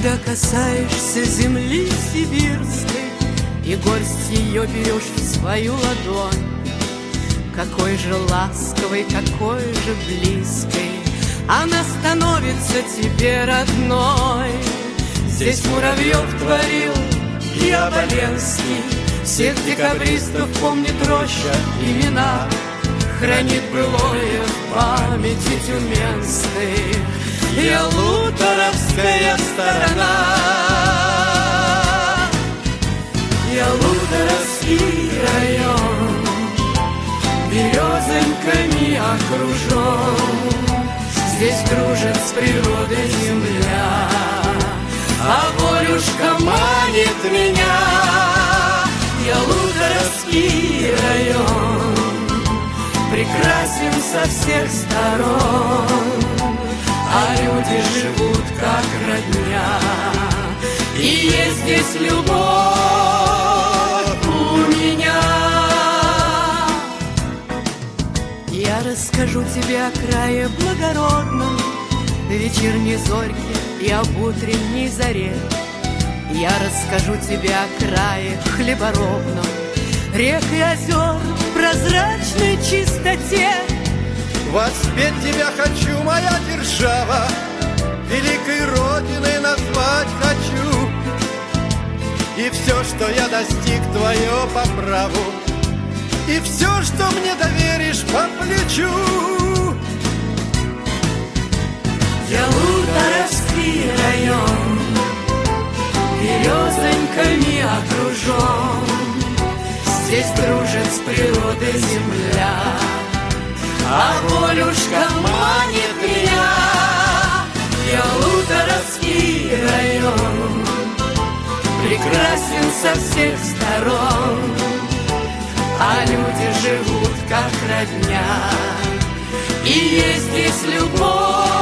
Когда касаешься земли сибирской и горсть ее берешь в свою ладонь, какой же ласковой, какой же близкой она становится тебе родной. Здесь Муравьев творил и Оболенский, всех декабристов помнит роща имена, хранит былое в памяти тюменской ялуторовская сторона. Ялуторовский район березоньками окружен, здесь дружит с природой земля, а Борюшка манит меня. Ялуторовский район прекрасен со всех сторон, а люди живут как родня, и есть здесь любовь у меня. Я расскажу тебе о крае благородном, вечерней зорьке и об утренней заре. Я расскажу тебе о крае хлеборобном, рек и озер в прозрачной чистоте. Воспеть тебя хочу, моя держава, великой родиной назвать хочу. И все, что я достиг, твое по праву, и все, что мне доверишь, по плечу. Ялуторовский район березоньками окружен, здесь дружит с природой земля, а Борюшка манит меня. Ялуторовский район прекрасен со всех сторон, а люди живут как родня, и есть здесь любовь